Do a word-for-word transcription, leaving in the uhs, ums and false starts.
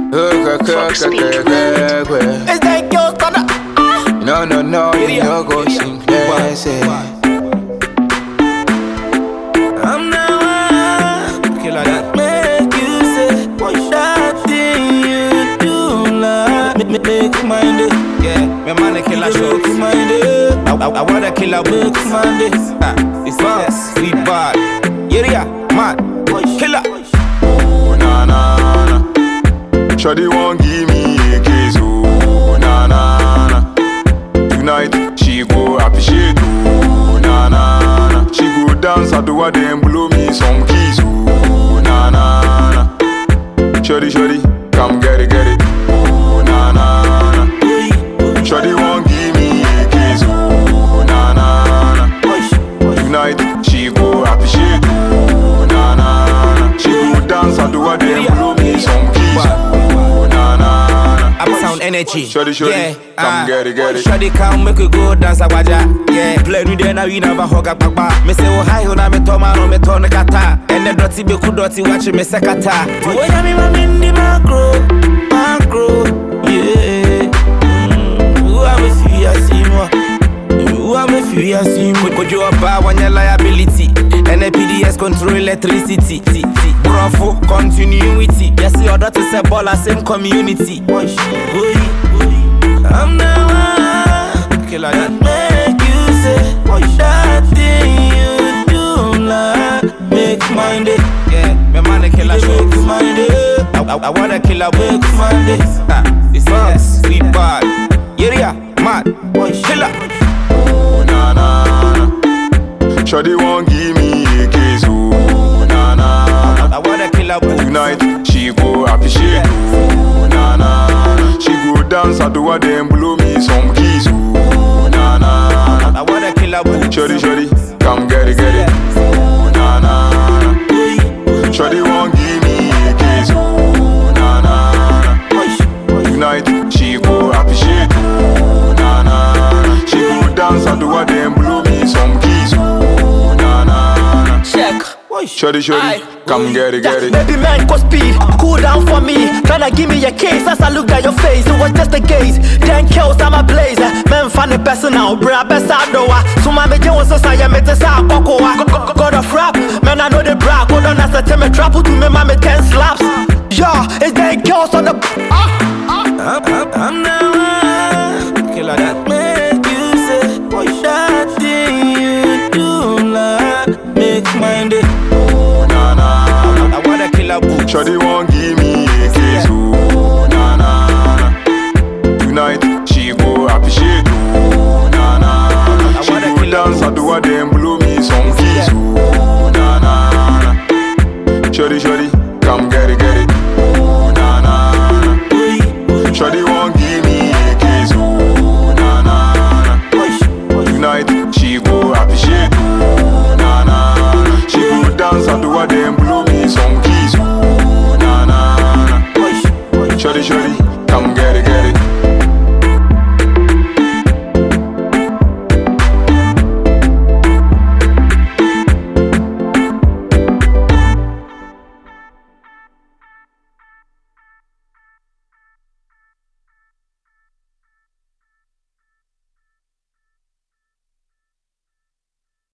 It's that girl gonna No, no, no, you no go sing. Yes, I'm the one killer that make you say that thing you do like make make mind it. Yeah, my man a killer show mind it. I, I, I wanna kill a book mind it. Ah, it's fast, we bad. Yeah, yeah, man, killer. oh, na, na, na. Shawty won't give me a kiss, oh, na, na, na. Tonight, she go appreciate, oh, na, na, na. She go dance at the water and blow me some keys, oh, na, na, na. Shawty, shawty, come get it, get it, oh, na, na, na. Shawty won't give me a kiss, oh, na, na, na. Tonight, she go appreciate, oh, na, na, na. She go dance at the water and blow me some keys, oh, na, na, na. I'm sound energy. Shawty, shawty, yeah, come uh, get it, get it. Shawty come make we go dance agbaja. Yeah, play new day now we never hug a papa. Me say oh hi ho na me to mano me to ne kata. And the dirty be ku dirty watch me sekata. Do you hear me man in the macro, macro, yeah. Who am I feel ya see mo? Who am I feel ya see mo? Could you about one your liability? And the P D S control electricity. Bravo, continuity. Yes, the other to say ball same community. I'm the one killer that make you say that thing you do like make mind it. Yeah, my man a killer show mind it. I, I, I wanna kill a make mind it. Ah, it's fast, we bad. Yeah, yeah, man, killer. Oh, na, na, na. Shawty won't give me a kiss, oh, na, na, na. I wanna kill a book. Tonight, she go appreciate, oh, na, na, na. She go dance at the water and blow me some keys, oh, na, na, na. I wanna kill a book. Shawty, shawty, come get it, get it, oh, na, na, na. Shawty won't give me a kiss, oh, na, na, na. Tonight, she go appreciate, oh, na, na, na. She go dance at the water and blow me some keys, oh, na, na, na. Check. Shawty, shawty, come get it, get it. Baby man, go speed, cool down for me. Tryna give me a case as I looked at your face. It was just a gaze. Ten kills, I'm a blazer. Man, find the person now, bring a best out the way. So my major was a say, I'm a sa cocoa. God of rap, man, I know the bra. Go down as a time, trap to me, mammy, ten slaps. Yeah, it's ten kills on the. Ah, ah. I'm, I'm, I'm the one killer that make you say that thing you do like make mind it. Shawty won't give me a kiss, oh, na, na, na. Tonight, she go appreciate, oh, na, na, na. She go dance at the water and blow me some keys, oh, na, na, na. Shawty, shawty, come get it, get it, oh, na, na, na. Shawty won't give me a kiss, oh, na, na, na. Tonight, she go appreciate, oh, na, na, na. She go dance at the water and blow me some keys.